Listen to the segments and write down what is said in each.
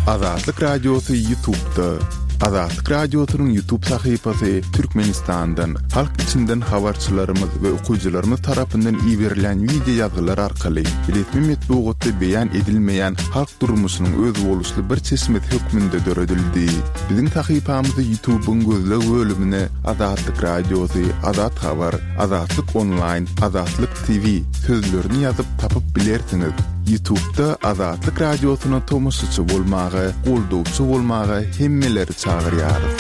Azatlyk Radiosu YouTube'da. Azatlyk Radiosu'nun YouTube sayfasy Türkmenistan'dan, halk içinden habarçylarymyz we okuyjylarymyz tarapyndan ýiberilen video ýazgylar arkaly resmi metbuatda beýan edilmeýän halk durmuşynyň öz boluşly bir çeşmet hökmünde döredildi. Biziň sayfamyzy YouTube'un gözleg bölümine Azatlyk Radiosu, Azat Habar, Azatlyk Online, Azatlyk TV sözlerini ýazyp tapyp bilersiňiz. YouTube'da Azatlyk Radiosu'na tomoşçy bolmagy, goldowçy bolmagy hemmeleri çağırýarys.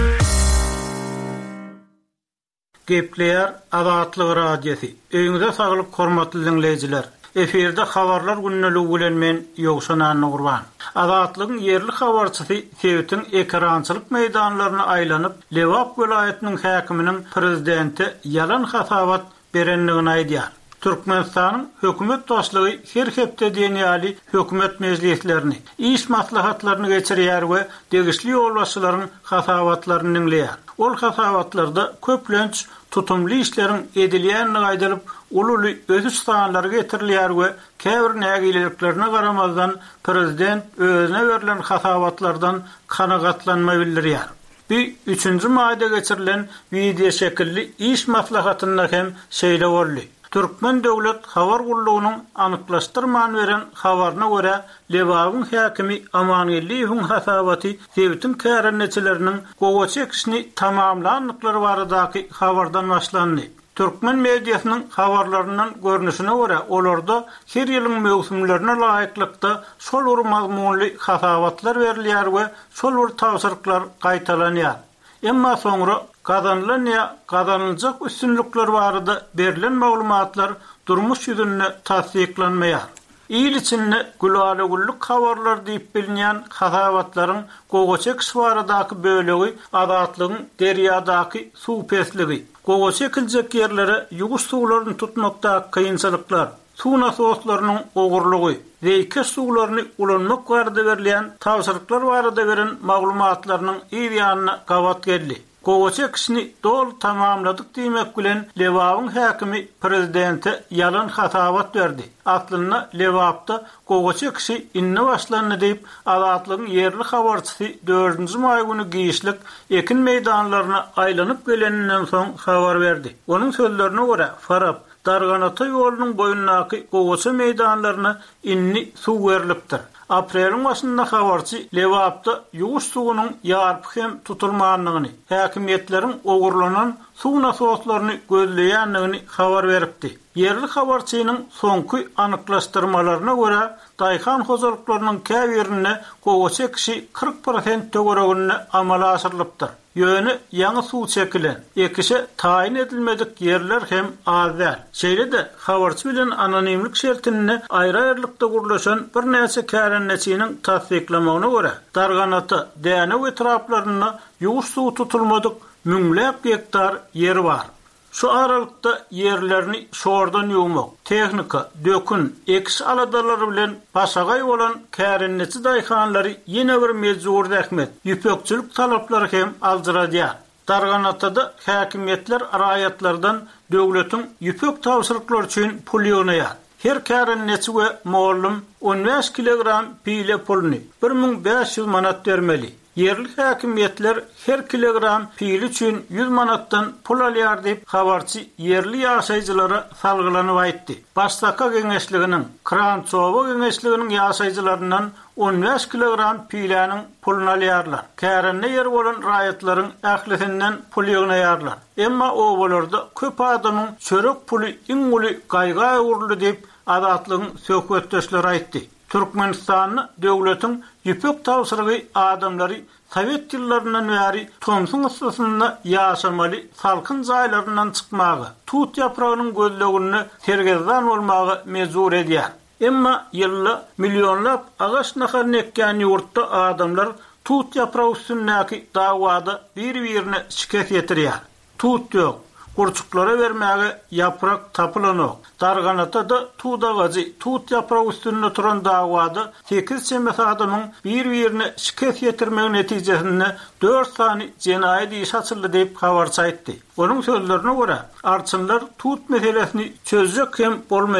Gepleýär Azatlyk Radiosu. Öňüňizde saglyk hormatly dinleýijiler. Eferde habarlar günneligi bilen men ýogşananyň gurban. Azatlygyň yerli habarçysy Sewitiň ekrançylyk meýdanlaryna aýlanyp, Lewap welaýatynyň häkiminiň prezidenti yalan hasabat berenligini aýdýar. Türkmenistanyň hökümet başlygy her hepde denýäli hökümet meclislerini, iş maslahatlaryny geçirýär we degişli ýolbaşçylaryň hasabatlaryny dinleýär. Ol hasabatlarda köplenç tutumly işleriň edilýänini aýdylyp, ululy öz sanlary getirilýär we käbir nägiliklerine garamazdan prezident özüne berilen hasabatlardan kanagatlanma bildirýär. Bir 3-nji maýda geçirilen video şekilli iş maslahatyna hem şeýle boldy. Türkmen Döwlet Habar Gullugynyň anyklaşdyrman beren habaryna görä, Lewabyň häkimi Amanyliýewiň hasabaty Sewitiň kärenneçileriniň gowa çekişini tamamlanlyklary baradaky habardan başlandy. Türkmen mediasynyň habarlaryndan görnüşine görä, olarda her ýylyň mewsumlaryna laýyklykda şol bir mazmunly hasabatlar berilýär we şol bir tawsyryklar gaýtalanýar. Emma soňra kazanılan ya kazanılacak üstünlükler barada berilen maglumatlar durmuş ýüzünde tasdiklanmaýar. İl içinde güllük habarlar diýip bilinýän hasabatlaryň gowaçek baradaky bölegi azatlygyň derýadaky suw pesligi, gowaçek ýerlere ýuguş suwlaryny tutmakda kynçylyklar, suw nasoslarynyň ogurlugy, Reýke suwlaryny ulanmak barada berilýän tawsyryklar barada beren maglumatlarynyň ýa-ýanyna gawat geldi. Gowaçek işini dol tamamladyk diýmek bilen Lewabyň häkimi prezidenti yalan hasabat berdi. Aslynda Lewapda gowaçek işi inne başlandy diýip Azatlygyň yerli habarçysy 4-nji maý güni giýişlik ekin meýdanlaryna aýlanyp geleninden soň habar berdi. Onuň sözlerine görä, Farab Darganata ýolunyň boyundaky gowaça meýdanlaryna inni suw berilipdir. Aprelyň başynda habarçy Lewapda ýuguş suwunyň ýarpy hem tutulmanlygyny, häkimetleriň ogurlanan suw nasoslaryny gözleýänligini habar beripdi. Yerli habarçynyň soňky anyklaşdyrmalaryna görä, daýhan hojalyklarynyň käbirine gowaça kişi 40% töweregine amala aşyrylypdyr. Ýöne ýaňy suw çekilen, ekişe taýin edilmedik yerler hem azal. Şeýle-de habarçy bilen anonimlik şertini aýra-aýrylykda gurlaşan bir näçe kärenneçiniň tasdiklamagyna görä, Darganata, Däne etraplaryna ýuguş suw tutulmadyk müňläp hektar yer bar. Şu aralykda yerlerini şordan ýuwmak, tehnika, dökün, eks aladalary bilen başagay bolan kärenneçi daýhanlary ýene bir mejbur ähmet, ýüpekçilik talaplary hem aldyradýar. Darganatada häkimetler raýatlardan döwletiň ýüpek tawsyryklar üçin pul ýygnaýar. Her kärenneçi we mollum 15 kilogram pile pulny 1500 manat bermeli. Yerli häkimetler her kilogram pil üçin 100 manatdan pul alýar diýip habarçy yerli ýaşaýjylara salgylanyp aýtdy. Başsaka geňeşliginiň, Krançowa geňeşliginiň ýaşaýjylaryndan 15 kilogram piläniň puluny alýarlar. Kärenne yer bolan raýatlaryň ählisinden pul ýygnaýarlar. Emma o bolarda köp adamyň çörek puly iň uly gaýga uruldy diýip Azatlygyň söhbetdeşleri aýtdy. Türkmenistanyň döwletiň ýüpek tawsyrygy adamlary Sovet ýyllaryndan bäri Tomsun ystasynda ýaşamaly salkyn jaýlaryndan çykmagy, tut ýapragynyň gözlegini tergezdan bolmagy mejbur edýär. Emma ýylda millionlap agaç naharyny ekken ýurtda adamlar tut ýapragy üstündäki dawada bir-birine şikayet ýetirýär. Tut ýok, kurçuklara vermäge ýaprak tapylanok. Darganatada tuğdagacı tut ýapragy üstünde turan dawada 8 çember adamyň bir-birine şikayet ýetirmegi netijesinde 4 sany jenaýat iş açyldy diýip habarçy aýtdy. Onuň sözlerine görä, arçynlar tut meselesini çözjek hem bolmaýar.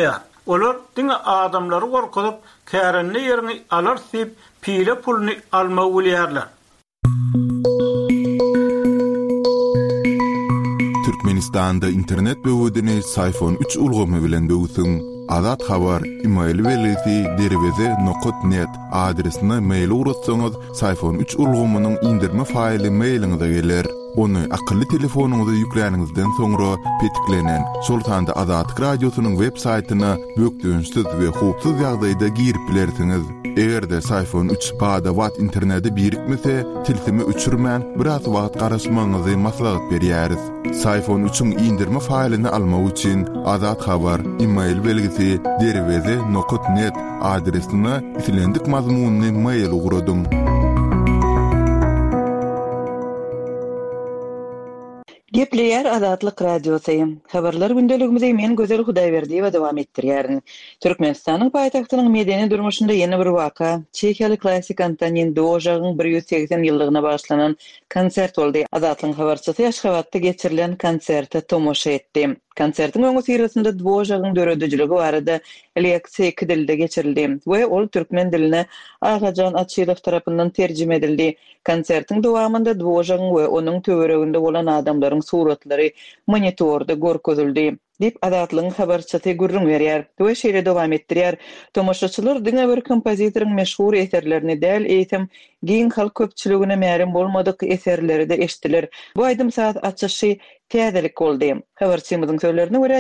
Olar diňe adamlary gorkudyp, kärenli ýerini alar sip, pile pulny alma ulýarlar. Türkmenistanda internet böwüdini iPhone 3 ulgamy bilen böwüsüň. Azat habar email welisi derweze.net adresine mail uratsaňyz iPhone 3 ulgamynyň indirme faýly mailiňize geler. Onu akıllı telefonuňyza ýükläňizden soňra petiklenen Sultanda Azat radiosynyň web saýtyna bökdüňsiz we hupsuz ýagdaýda girip bilersiňiz. Egerde iPhone 3 bada wat interneti birikmese, tilsimi öçürmän biraz wagt garaşmaňyzy maslahat berýäris. iPhone 3'ün indirme faýlyny almak üçin Azat habar email belgisi derweze.net adresine itilendik mazmunny mail ugradyň. Gepleýär Azatlyk radiosu. Habarlar gündeligimizi men Gözel Hudaýberdiýewa dowam etdirýärin. Türkmenistanyň paýtagtynyň medeni durmuşynda ýene bir waka, çekiýeli klassik Antonin Dvořákyň 180 ýyllygyna bagyşlanan konsert boldy. Azatlyň habarçysy Aşgabatda geçirilen konserte tomoşa etdi. Konsertiň öňü sirasynda Dvořákyň döredijiligi barada leksiýa iki dilde geçirildi we ol türkmen diline Agajan Açylow tarapyndan terjime edildi. Konsertiň dowamında Dvořákyň we onuň töwereginde bolan adamlaryň suratlary monitorda görkezildi. Dip Azatlyň habarçysy gürrüň berýär. We şeýle dowam etdirýär. Tomoşaçylar diňe bir kompozitoryň meşhur eserlerini däl eýtem giň halk köpçüligine märim bolmadyk eserleri de eşdiler. Bu aýdym saat açyşy täzelik boldy. Habarçymyzyň sözlerine görä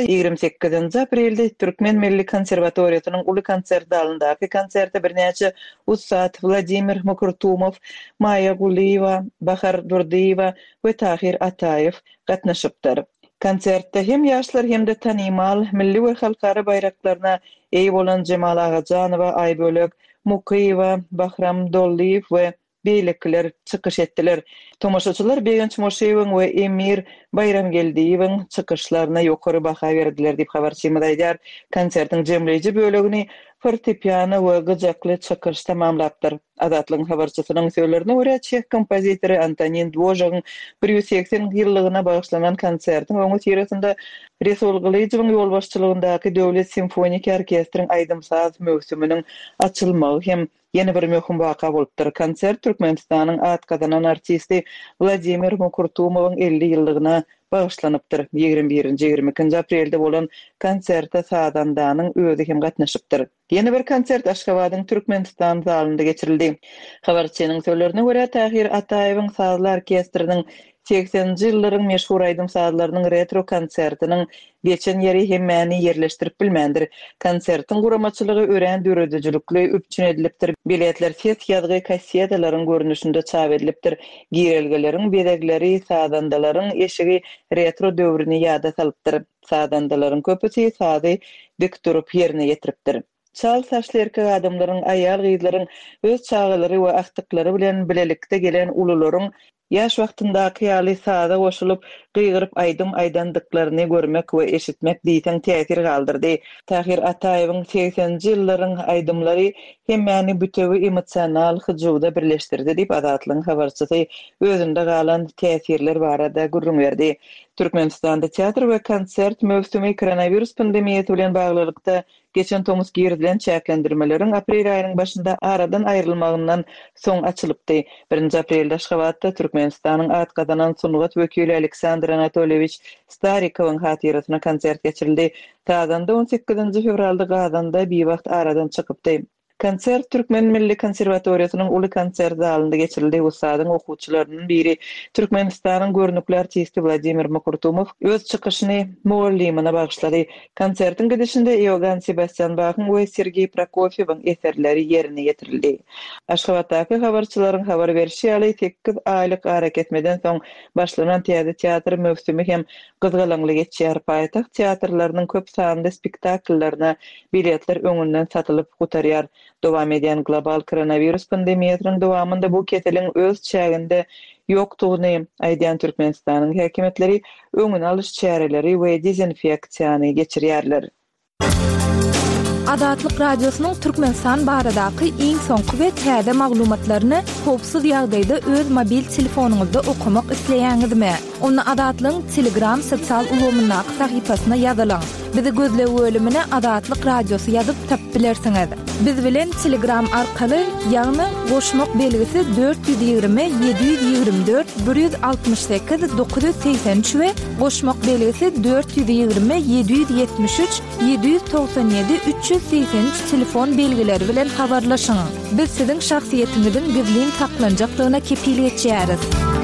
28 aprelde Türkmen Milli Konserwatoriýasynyň uly konsert dalyndaky konserte birnäçe ustad Vladimir Mokurtumov, Maya Guliýewa, Bahar Durdiýewa we Tahir Ataýew gatnaşypdyr. Konsertde hem ýaşlar hem de tanymal milli we halkara bayraklaryna eý bolan Jemal Agajanowa, Aýbölek Mukiýewa, Bahram Dolliýew we beýlekler çykyş etdiler. Tomoşaçylar Begenç Moşeýewiň we Emir Bayramgeldiýewiň çykyşlaryna ýokary baha berdiler diýip habarçymyz aýdýar. Konsertiň jemleýici bölegini fortepiano we gyjakly çykyş tamamlapdyr. Azatlyň habarçysynyň sözlerine görä çek kompozitory Antonin Dvořákyň 180 ýyllygyna bagyşlanan konsertiň öňü sirasynda Resul Gylyjewiň ýolbaşçylygyndaky Döwlet Simfonik Orkestriň aýdymsaz möhsüminiň açylmagy hem ýene bir möhüm waka bolupdyr. Konsert Türkmenistanyň at kazanan artisti Vladimir Mokurtumowyň 50 ýyllygyna bagyşlanypdyr. 21-22 aprelde bolan konsertde sadandanyň özü hem gatnaşypdyr. Ýene bir konsert Aşgabatyň Türkmenistan zalynda geçirildi. Habarçynyň sözlerine görä Tahir Ataýewiň sazlar orkestriniň 80-nji ýyllaryň meşhur aýdym sazlarynyň retro konsertiniň geçen ýeri hem mäni ýerleşdirip bilmendir. Konsertiň guramaçylygy örän döredijilikli üpçün edilipdir. Biletler ses ýazgy kassetilaryň görnüşinde çap edilipdir. Girelgelerin bedegleri, sadandalaryň eşigi retro döwrüni ýada salypdyr. Sadandalaryň köpüsi sady dik durup ýerine ýetiripdir. Çal saçlarky adamlaryň, aýal gyzlaryň öz çağalary we aktyklary bilen bilelikde gelen ulularyň yaş wagtyndaky ýaly sada goşulyp gygyryp aýdandyklaryny görmek we eşitmek diýsen täsir galdyrdy. Tahir Ataýewiň 80-nji ýyllaryň aýdymlary hemmäni bütewi emosional hyjywda birleşdirdi diýip Azatlyň habarçysy özünde galan täsirler barada gürrüň berdi. Türkmenistanda teatr we konsert möhsümi koronavirus pandemiýasy bilen baglylykda geçen tomuz girdilen çäklendirmeleriň aprel aýynyň başynda aradan aýrylmagyndan soň açylypdy. 1 aprelde Aşgabatda Türkmenistanyň at kazanan sunugat wekili Aleksandr Anatoliýewich Starikowyň hatyrasyna konsert geçirildi. Tazanda 18 fevralda Gazanda bir wagt aradan çykypdy. Konsert Türkmen Milli Konserwatoriýasynyň uly konsert zalynda geçirildi. Ustadyň okuwçylarynyň biri Türkmenistanyň görnükli artisti Vladimir Mokurtumov öz çykyşyny muallimine bagyşlady. Konsertiň gidişinde Iogan Sebastian Bach'ın we Sergey Prokofiewiň eserleri ýerine ýetirildi. Aşgabatdaky habarçylaryň habar berişi ýaly 8 aýlyk hareketmeden soň başlanan teatr möhsümi hem gyzgalanly geçýär. Paýtagt teatrlarynyň köp sanly spektaklaryna biletler öňünden satylyp gutarýar. Dowam eden global koronavirus pandemiýasynyň dowamında bu keseliň öz çäginde ýokdugyny aýdan Türkmenistanyň häkimetleri öňüne alyş çäreleri we dezinfeksiýany geçirýärler. Azatlyk radiosynyň Türkmenistan baradaky iň soňky we täze maglumatlaryny howpsuz ýagdaýda öz mobil telefonuňyzda okumak isleýäňizmi? Onu Adatlyň Telegram sosial ulgamynyň sahypasyna ýazylaň. Bizi gözle bölümine Adatlyk radiosu ýazyp tapyp bilersiňiz. Biz bilen Telegram arkaly ýagny goşmak belgisi 420 724 168 983 we goşmak belgisi 420 773 797 383 telefon belgileri bilen habarlaşyň. Biz siziň şahsiýetiňizin gizlin saklanjaklygına kepillik etýäris.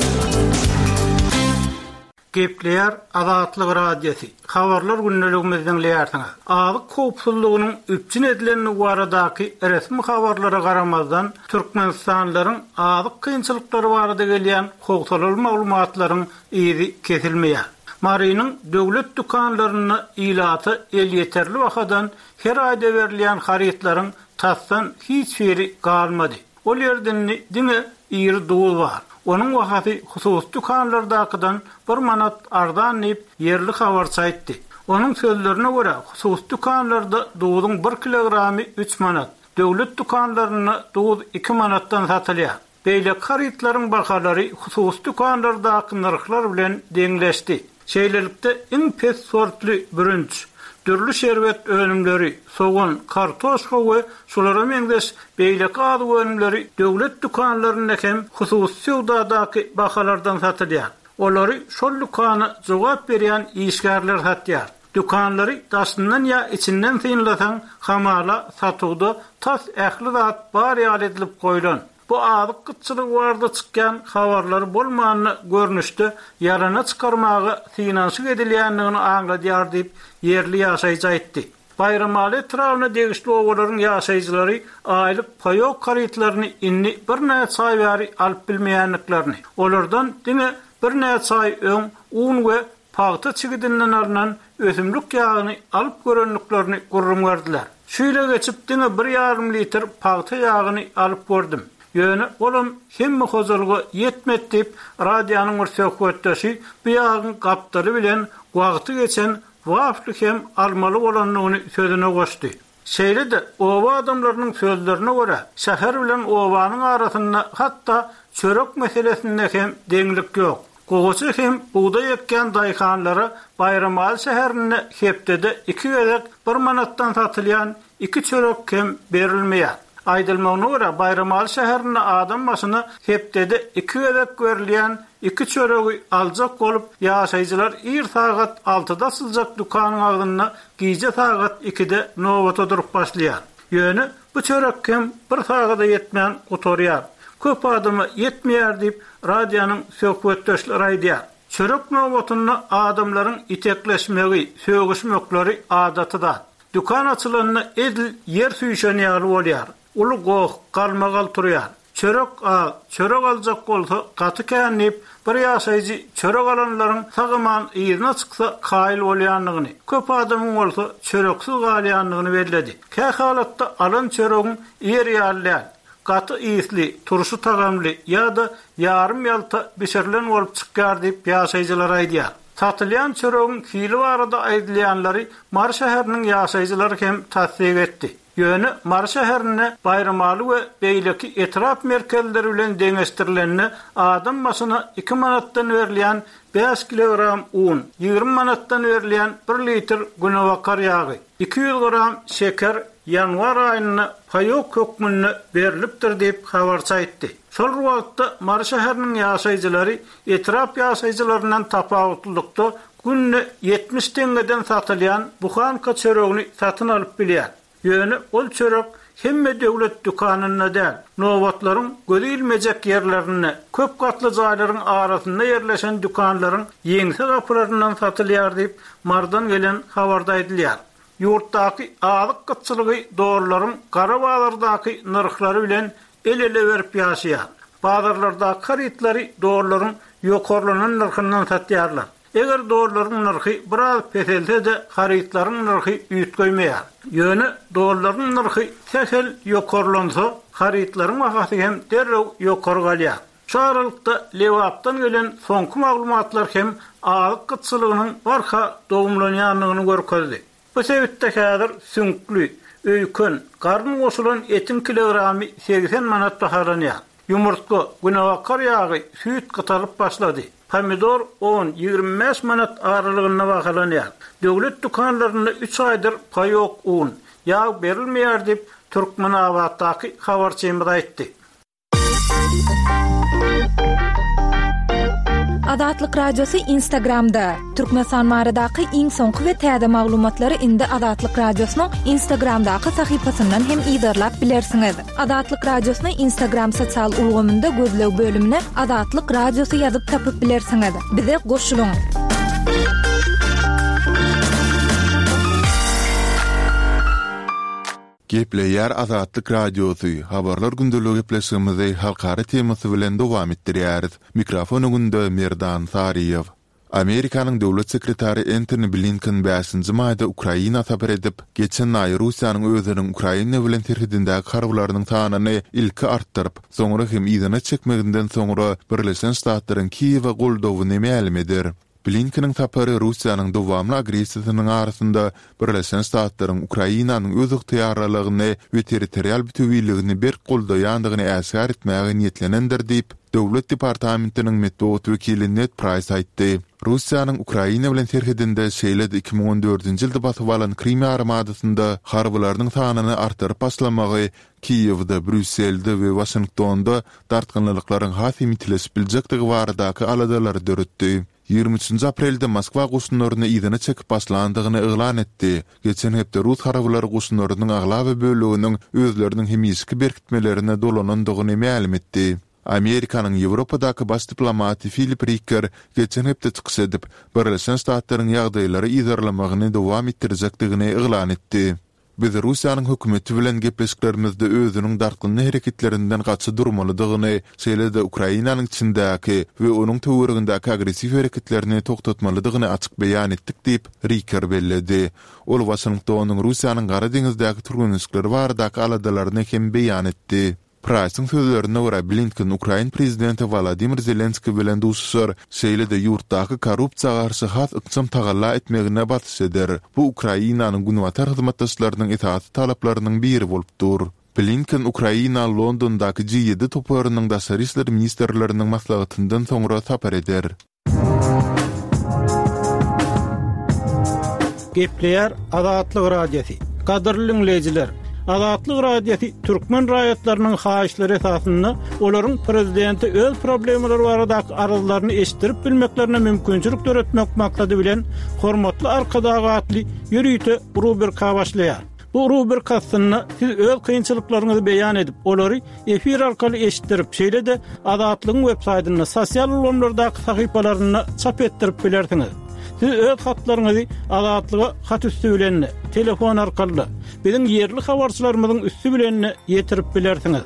Gepleýär Adatlyk radiosu. Habarlar günneligimizden leýärsiňiz. Azyk howpsuzlygynyň üpçün edilen baradaky resmi habarlara garamazdan Türkmenistanlaryň azyk kynçylyklary barada gelýän howsalar maglumatlaryň izi kesilmeýär. Marynyň döwlet dukanlaryny ilaty el ýeterli wagtdan her aýda berilýän haritlaryň tasdan hiç biri galmady. Ol ýerden diňe ýeri dowl bar. Onun wagty husus dukanlardakydan 1 manat ardan nip yerli habarçy aýtdy. Onun sözlerine göre husus dukanlarda dowudyň 1 kilogramy 3 manat, döwlet dukanlaryny dowu 2 manatdan satylýar. Beýle haritlaryň bahalary husus dukanlardaky narhlar bilen deňleşdi. Şeýlelikde iň pes sortly bürünç, türlü şerbet önümleri, soğan, kartoşka we şolara meňdeş beýle gady önümleri döwlet dukanlaryna hem hususy ýurdadaky bahalardan satylýar. Olary şol dukana jogap berýän işgärler satýar. Dukanlary daşyndan ýa içinden synlasaň hamala satugda tas ähli zat bar ýaly edilip goýulan. Bu azyk gytçylyk barada çykýan habarlar bolmanyny görnüşde ýarana çykarmagy finansyk edilýändigini aňladýar diýip yerli ýaşaýjy aýtdy. Bayramaly trawyna degişli owalaryň ýaşaýjylary aýlyk paýok haritlaryny inni bir näçe aý bäri alyp bilmeýänliklerini, olardan diňe bir näçe aý öň un we paýta çygydynyň alynan ösümlik ýagyny alyp görenliklerini gurrum berdiler. Şeýle geçip diňe 1,5 litr paýta ýagyny alyp gördüm. Ýöne olam hemme hozalgy ýetmedi diýip radionyň bir söhbetdeşi bu ýagyň gapdary bilen wagty geçen wafly hem almaly bolanlygyny sözüne goşdy. Şeýle-de owa adamlarynyň sözlerine görä şäher bilen owanyň arasynda hatda çörek meselesinde hem deňlik ýok. Gogoçy hem buğday ekken daýhanlary Bayramaly şäherine hepdede 2 gezek 1 manatdan satylýan 2 çörek hem berilmeýär. Aýdylmagyna görä Bayramaly şäherine adam başyna hepdede 2 gezek berilýän 2 çöregi aljak bolup ýaşaýjylar ir sagat 6-da syljak dukanyň agdyna giýje sagat 2-de nowata durup başlaýar. Ýöne bu çörek hem 1 sagada ýetmän oturýar. Köp adamy ýetmeýär diýip radionyň söhbetdeşleri aýdýar. Çörek nowatyny adamlaryň itekleşmegi, sögüşmekleri adatyda. Dukan açylanyny edil yer süýşen ýaly bolýar. Ulu goh galmagal turýar. Çörek aljak bolsa gaty känip bir ýaşaýjy çörek alanlaryň sagaman ýerine çyksa kaýyl bolýanlygyny, köp adamyň bolsa çöreksiz galýanlygyny bellädi. Kä halatda alan çöregiň ýer ýaly, gaty ýysly, turşy tagamly ýa-da ýarym ýalta bişirilen bolup çykýar diýip ýaşaýjylar aýdýar. Satylýan çöregiň hili barada aýdylýanlary Mar şäheriniň ýaşaýjylary hem tasdik etdi. Ýöne Mar şäherine Bayramaly we beýleki etrap merkezleri bilen deňeşdirilenni adam başyna 2 manatdan berilýän 5 kilogram un, 20 manatdan berilýän 1 litr günewakar ýagy, 200 gram şeker yanvar aýyna paýok hökmünde berilipdir diýip habarçy aýtdy. Şol wagtda Mar şäheriniň ýaşaýjylary etrap ýaşaýjylaryndan tapawutlykda günne 70 teňeden satylýan buhanka çöregini satyn alyp bilýär. Ýöne ol çörek hemme döwlet dukanyna däl, nowatlaryň gözilmejek ýerlerine, köp gatly jaýlaryň arasynda ýerleşen dukanlaryň ýeňse gaplaryndan satylýar diýip Mardan gelen habarda aýdylýar. Ýurtdaky azyk gytçylygy dowrlaryň gara bazardaky narhlary bilen el-ele berip ýaşaýar. Bazarlarda haritlary dowrlaryň ýokarlanan narhyndan satýarlar. Eger dowrlaryň narhy biraz peselse de haritlaryň narhy üýtgeýmeýär. Ýöne dowrlaryň narhy sehel ýokarlansa, haritlaryň wagty hem derrew ýokary galýar. Şu aralykda lewapdan gelen soňky maglumatlar hem azyk gytçylygynyň barha dowumlanýanlygyny görkezdi. Bu sebäpde häzir süňkli, öýkün, garny goşulan etin kilogramy 80 manat bahalanýar. Yumurtga, günewakar ýagy, süýt gytalyp başlady. Pomidor 10-25 manat aralygyna bahalanýar. Döwlet dukanlaryna 3 aýdyr paýok un ýa berilmeýär diýip Türkmenabatdaky habarçymyz aýtdy. Adatlyk radiosu Instagramda Türkmenistan maradaky iň soňky we täze maglumatlary indi Adatlyk radiosynyň Instagramdaky sahypasyndan hem ýygyrlap bilersiňiz. Adatlyk radiosyny Instagram sosial ulgamynda gözlew bölümine Adatlyk radiosu ýazyp tapyp bilersiňiz. Bize goşulyň. Gepleýär Azatlyk radiosu habarlar gündəligi gepleşigimizde halkara temasy bilen dowam etdirýäris. Mikrofonunda Merdan Sariýew. Amerikanyň döwlet sekretary Antony Blinken 5-nji maýda Ukraina sabar edip, geçen aý Russiýanyň özüniň Ukraina bilen terhidindäki harbylarynyň sanyny ilki artdyryp, soňra hem ýygyna çekmeginden soňra Birleşen Ştatlaryň Kiýewe goldawyny ma'lum eder. Blinken'in tapary Russiýanyň dowamly agresiýasynyň arasynda Birleşen Ştatlaryň Ukrainanyň öz ygtyýarlygyny we territorial bütünligini berk goldaýandygyny äsgär etmäge niýetlenendir diýip Döwlet Departamentiniň medeniýet wekili Ned Price aýtdy. Russiýanyň Ukraina bilen terhidinde şeýle 2014-nji ýylda basyp alan Krim armadasynda harbylarynyň sanyny artyryp başlamagy Kiýewde, Brüsselde we Washingtonda dartgynlyklaryň hasimitlesip biljektigi baradaky aladalary döretdi. 23 aprelde Moskwa goşunlaryny ýygyna çekip başlandygyny eglan etdi. Geçen hepde Rus harabylary goşunlarynyň aglawy bölüginiň özleriniň hemiski berkitmelerini dolanandygyny ma'lum etdi. Amerikanyň Ýewropadaky baş diplomaty Philip Ricker geçen hepde çykyş edip, Birleşen Ştatlaryň ýagdaýlary ýygyrlamagyny dowam etdirjekdigini eglan etdi. Biz Russiýanyň hökümeti bilen gepleşiklerimizde özüniň darklyny hereketlerinden gaçy durmalydygyny, şeýle-de Ukrainanyň içindäki we onuň töweregindäki agresiw hereketlerini toktatmalydygyny açyk beýan etdik diýip Ricker belledi. Ol Washingtonyň Russiýanyň Gara deňizdäki turgunçlykları baradaky aladalaryny hem beýan etdi. Price'ın sözlerine göre Blinken, Ukrayn prezidenti Volodymyr Zelenski bilen duşuşar, şeýle-de ýurtdaky korrupsiýaga garşy has ykçam tagalla etmegine batys eder. Bu Ukrainanyň günwatar hyzmatdaşlarynyň itaat talaplarynyň biri bolupdyr. Blinken, Ukraina Londondaky G7 toplarynyň daşary işler ministerleriniň maslahatyndan soňra sapar eder. Gepleýär Azatlyk radiosu. Gadyrly dinleýijiler, Azatlyk radiosu türkmen raýatlarynyň haýyşlary esasynda olaryň prezidenti öz problemleri baradaky aralylaryny eşdirip bilmeklerine mümkinçilik töretmek maksady bilen hormatly arkadagatly ýürüýte rubrika başlaýar. Bu rubrikasyny siz öz kynçylyklaryňyzy beýan edip, olary efir arkaly eşdirip, şeýle-de Azatlygyň web saýtyna, sosial ulamlardaky sahypalaryna çap etdirip bilersiňiz. Siz öz hatlaryňyzy Azatlyga hat üstü bilen, telefon arkaly biziň ýerli habarçylarymyzyň üstü bilen ýetirip bilersiňiz.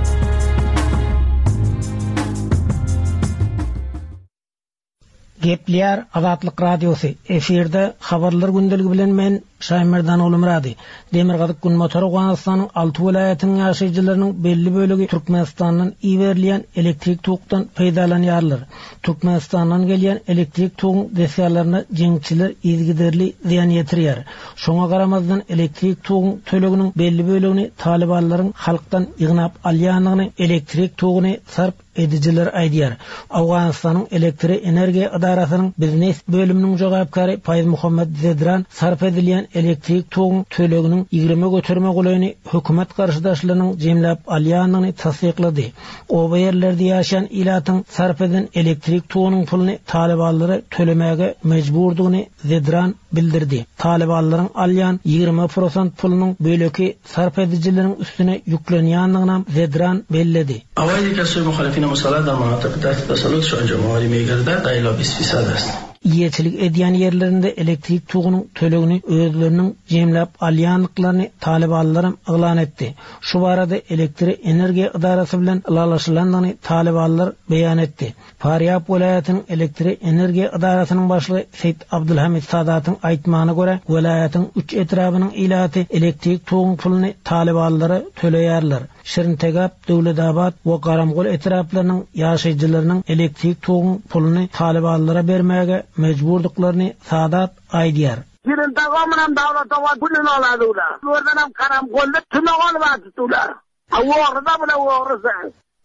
Gepleýär Azatlyk radiosu. Efirde habarlar gündeligi bilen men Şaýmerdan Olumrady. Demirgazyk gün motory Awganystanyň 6 welaýatynyň ýaşaýjylarynyň belli bölegi Türkmenistanyň iberliýän elektrik togdan peýdalanýarlar. Türkmenistandan gelýän elektrik togyň desýarlaryna jeňçiler ýygyderli ziýan ýetirýär. Şoňa garamazdan elektrik togyň töleginiň belli bölegini Talibanlaryň halkdan ýygnap alýanlygyny, elektrik togyny sarp edijiler aýdýar. Awganystanyň elektrik energiýa idarasynyň biznes bölüminiň jogapkary Paýz Muhammed Zedran sarp edilýän elektrik togyň töleginiň 20 götürme goýuny hökümet garşydaşlarynyň jemläp alýanlygyny tasdiklady. O ýerlerde ýaşaýan ilatyň sarp edilen elektrik togynyň pulyny Talibanlary tölemege mejburdygyny Zedran bildirdi. Talibanlaryň alýan 20% pulynyň böleki sarp edijileriň üstüne ýüklenýändigini Zedran belledi. Awali kasy muhalifine musallat dar manatiq tasallus şu cemaati meýgerde daýla 20% ast. Ýetçilik edýän ýerlerinde elektrik togynyň tölegini özleriniň jemläp alýanlyklaryny Talibanlar eglan etdi. Şu barada elektrik energiýa idarasy bilen ýalaşylandygyny Talibanlar beýan etdi. Faryab welaýatynyň elektrik energiýa idarasynyň başlygy Seyit Abdulhamid Sadatyň aýtmagyna görä, welaýatyň 3 etrabynyň ilaty elektrik togyň pulyny Talibanlara töleýärler. Şirintegap, Döwledabad we Garamgol etraplarynyň ýaşaýjylarynyň elektrik togyň pulyny Talibanlara bermäge mejburdyklaryny Sadat aýdýar. Şirintegap bilen Döwledabad pulyny aladylar. Gördenam Garamgolda tüne alypdylar. Awagda bilen awagda.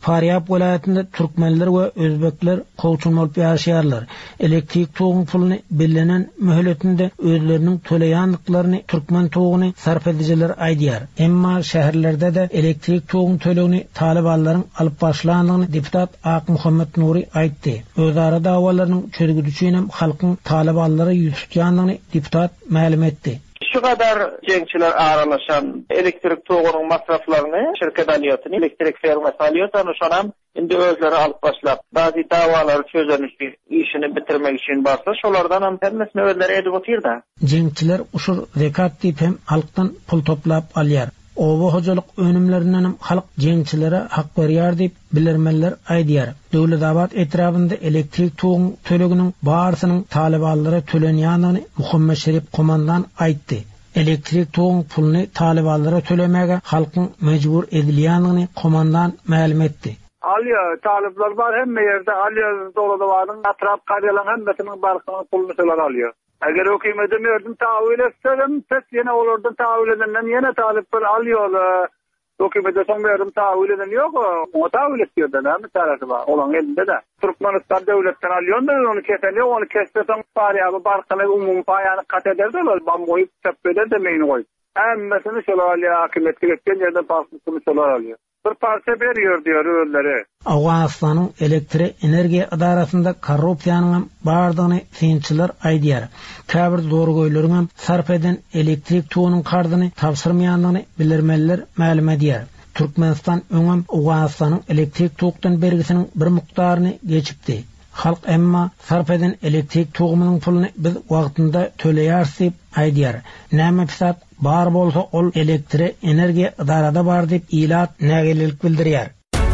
Faryab vilayetinde Türkmenler we Özbekler kowçun bolup ýaşaýarlar. Elektrik togyň puluny belenen möhletinde özleriniň töleýänliklaryny Türkmen togyny sarf edijiler aýdýar. Emma şäherlerde de elektrik togyň tölegini Talibanlaryň alyp başlandygyny deputat Ak Muhammed Nuri aýtdy. Özara dawalarynyň çözgüdü üçin hem halkyň Talibanlara ýüztýändigini deputat ma'lum etdi. Şu kadar jeňçiler aralaşan elektrik togynyň masraflaryny şirket alýar, elektrik firması alýar, şonam indi özleri alyp başlap, bazı dawalar çözülmüşdi, işini bitirmek için barsa, şolardan hem hemmesini özleri edip oturda. Jeňçiler uşur zekat diýip hem halktan pul toplap alýar. Owa hojalyk önümlerinden hem halk jeňçilere hak berýär diýip bilermeler aýdýar. Döwletabad etrafynda elektrik togyň töleginiň barsynyň Talibanlara tölenýändigini Muhammed Şerif komandan aýtdy. Elektrik togyň puluny Talibanlara tölemege halkyň mejbur edilýändigini komandan ma'lum etdi. Alıyor, talipler var hem yerde alıyor, doladıvarın atraf karyalan hemmesinin barkının pulunu söyler alıyor. Eğer o kıymetimi gördüm, tahvil etsem, ses yine olurdum tahvil edenden, yine talipler alıyor. O kıymeti son verdim, tahvil eden yok, o tahvil istiyor da, mi tarafı var, olan elinde de. Türkmenistan devletten alıyor da, onu keseliyor, onu kestesen fariyabı barkını umum payağını kat eder de, bamboyup tepede demeyin koyup. Emmesini söyler alıyor, hakimiyet gerektiğin yerden parçasını söyler alıyor. Bir parça veriyor diyor ölleri. Awganistanyň elektrik energiýa idarasynda korrupsiýanyň bardygyny synçylar aýdýar. Käbir dorgoýlaryň sarf eden elektrik togynyň kardyny tapşyrmaýandygyny bilermeler ma'lum edýär. Türkmenistan öňem Awganistanyň elektrik togdan bergisiniň bir mukdaryny geçipdi. Halk emma sarf eden elektrik togumynyň puluny biz wagtynda töleýäris diýip aýdýar. Näme pisat bar bolsa ol elektrik energiýa idarada bar diýip ilat nägelilik bildirýär.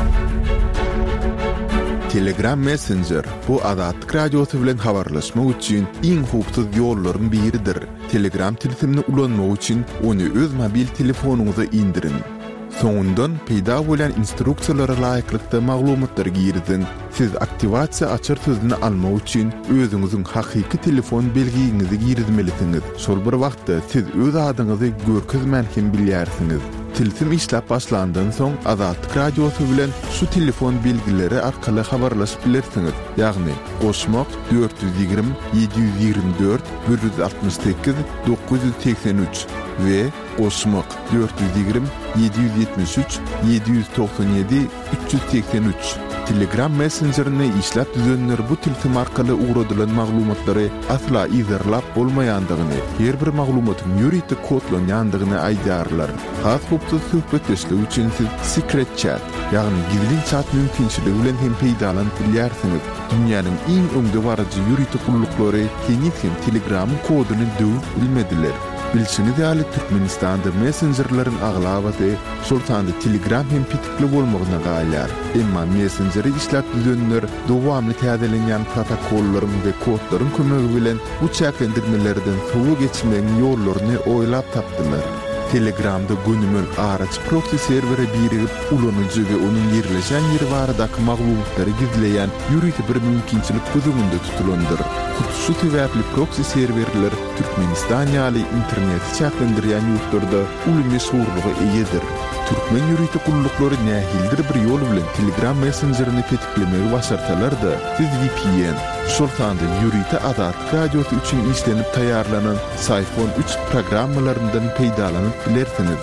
Telegram Messenger bu Azatlyk radiosu bilen habarlaşmak üçin iň hukuksyz ýollaryň biridir. Telegram tilsimini ulanmak üçin onu öz mobil telefonuňyza indirin. Soňundan peýda bolan instruksiýalara laýyklykda maglumatlar girdin. Siz aktivasiýa açar sözüni almak üçin özüňiziň hakyky telefon belgiňizi girdmelisiniz. Şol bir wagtda siz öz adyňyzy görkezmän hem bilýärsiňiz. Tilsim işläp başlandan soň Azatlyk radiosu bilen şu telefon belgileri arkaly habarlaşyp bilersiňiz. Ýagny goşmak 420 724 168 983 we goşmak 420 773 797 383. Telegram Messenger'ine işläp düzenler bu tilsim arkaly uğradylan maglumatlary asla izarlap bolmaýandygyny, her bir maglumatyň ýüriti kodlanýandygyny aýdarlar. Has hukuksyz söhbetleşmek üçin siz secret chat, ýagny gizli chat mümkinçiligi bilen hem peýdalanyp bilýärsiňiz. Dünýäniň iň öňde barajy ýüriti gullyklary hem Telegram koduny döwüp bilmediler. Bilşini däli Türkmenistanda messengerlaryň aglabaty sultanda Telegram hem pitikli bolmagyna gaýlar. Emma messenjeri işläp düzenler dowamly täzelenýän protokollaryň we kodlaryň kömegi bilen bu çäklendirmelerden sowu geçmeň ýollaryny oýlap tapdylar. Telegramda günümün araç proxy serveri birigip ulanyjy we onuň ýerleşen ýeri baradaky maglumatlary gizleýän ýüriti bir mümkinçilik gözüňünde tutulandyr. Şu sebäpli proxy serverler Türkmenistan ýaly internet çäklendirýän ýurtlarda uly meşhurlygy eýedir. Türkmen ýüriti gullyklary nähildir bir ýol bilen Telegram messengerini tetiklemegi başarsalar-da, siz VPN, şoltanda ýüriti Azatlyk radiosu üçin işlenip taýýarlanan iPhone 3 programmalaryndan peýdalanyp bilersiňiz.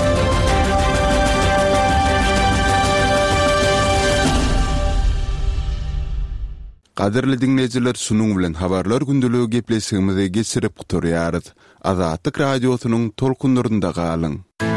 Qadirli dinleyijiler, şunuň bilen habarlar gündeligi gepleşigimizi geçirip guturýarys. Azatlyk radiosynyň tolkunlarynda galyň.